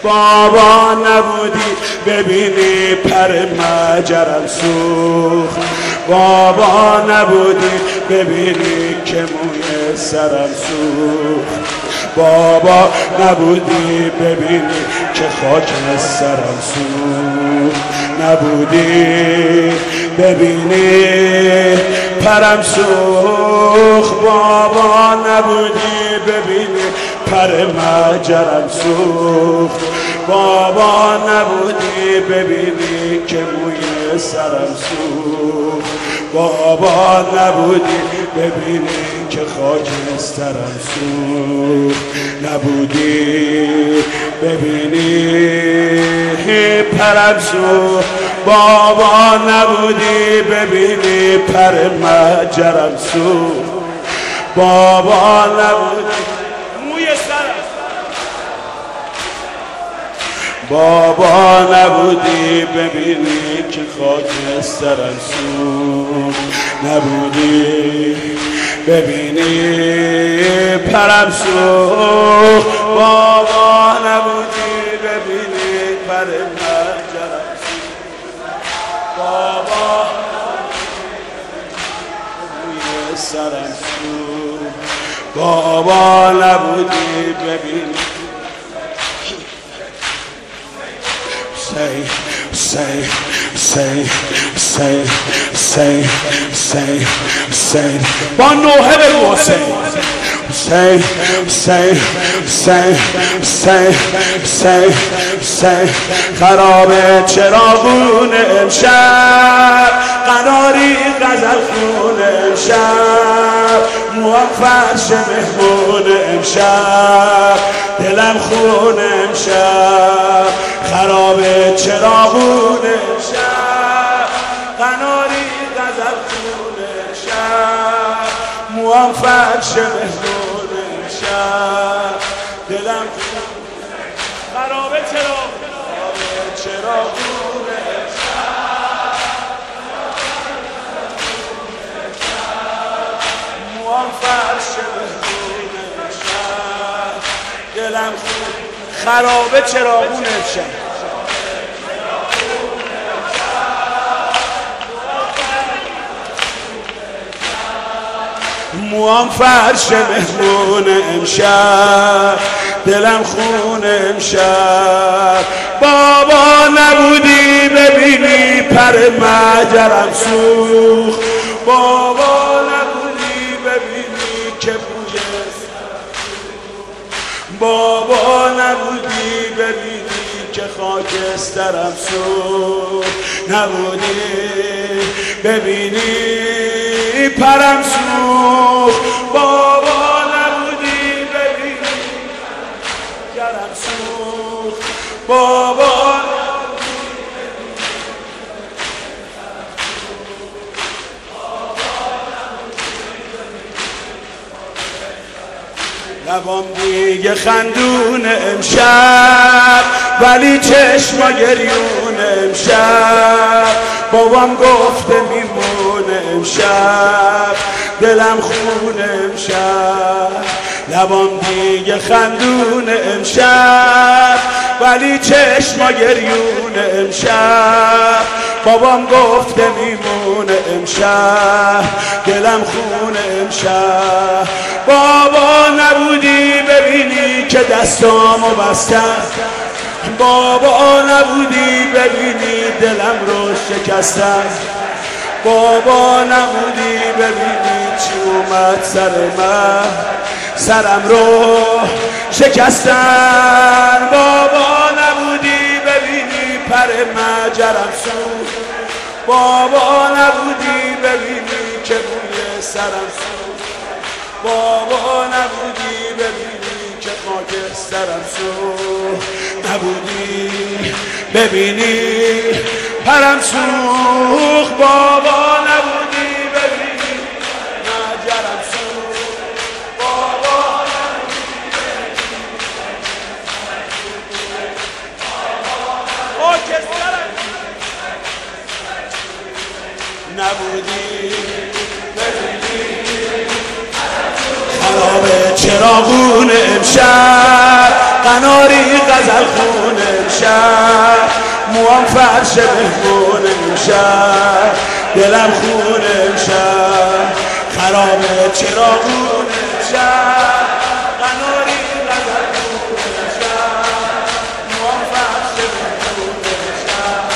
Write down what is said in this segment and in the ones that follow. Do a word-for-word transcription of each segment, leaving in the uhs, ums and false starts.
بابا نبودی ببینی پر مجرم سوخت بابا نبودی ببینی که موی سرم سوخت بابا نبودی ببینی که خاک سرم سوخت نبودی ببینی پرم سوخت بابا نبودی ببینی پر مجرم سوخت بابا نبودی ببینی که موی سرم سوخت بابا نبودی ببینی که خاک سرم سوخت نبودی ببینی پرم سوخت بابا نبودی ببینی پر مجرم سوخت بابا نبودی موی سرم بابا نبودی ببینی که خاک سرم سوخت نبودی ببینی پرم سوخت بابا نبودی ببینی پر مجرم سوخت بابا موی سرم سوخت بابا نبودی ببینی Say, say, say, say, say, say, say. One no heaven will say. Say, say, say, say, say, say. خراب چراغون امشب قناری غزل خون امشب موام فرش مهمون امشب دلم خون امشب خراب چراغون امشب قناری غزل خون امشب موام فرش مهمون امشب دلم خراب چراغون امشب موام فرش مهمون امشب دلم خرابه چراغون امشب موام فرش مهمون امشب دلم خون امشب بابا نبودی ببینی پر مجرم سوخت بابا نبودی ببینی که بوی بابا نبودی ببینی که خاکسترم سوخت نبودی ببینی پرم سوخت بابا نبودی ببینی گرم سوخت بابا لبام دیگه خندون امشب ولی چشما گریون امشب بابام گفته میمونه امشب دلم خون امشب لبام دیگه خندون امشب ولی چشما گریون امشب بابام گفته میمونه امشب دلم خون امشب بابا نبودی ببینی که دستامو بستم بابا نبودی ببینی دلم رو شکستم بابا نبودی ببینی چی اومد سر من سرم رو شکستن بابا نبودی ببینی پر مجرم سوخت بابا نبودی ببینی که بوی سرم سوخت بابا نبودی ببینی که خاک سرم سوخت نبودی ببینی پرم سوخت بابا نبودی ببینی مجرم سوخت بابا نبودی ببینی خراب چراغون امشب قناری غزل خون امشب، موام فرش مهمون امشب، دلم خون امشب، خرابه چراغون امشب، قناری غزل خون امشب، موام فرش مهمون امشب،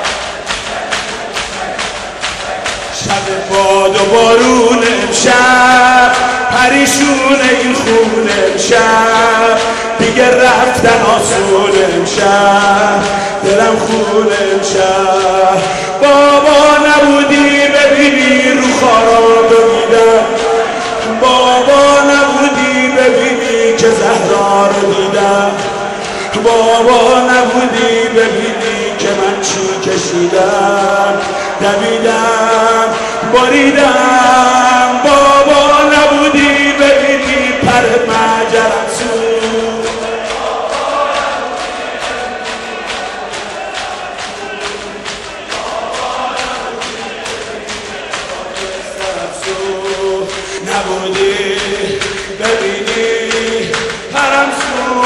شب باد و بارون امشب، پریشون این خون امشب، دیگه رفتن آسون امشب، دلم خون امشب. بابا نبودی ببینی رو خارا دیدم، بابا نبودی ببینی که زهرا رو دیدم، بابا نبودی ببینی که من چی کشیدم، دویدم باریدم، بابا نبودی ببینی پر مجرم سو، نبودی ببینی پرم سو،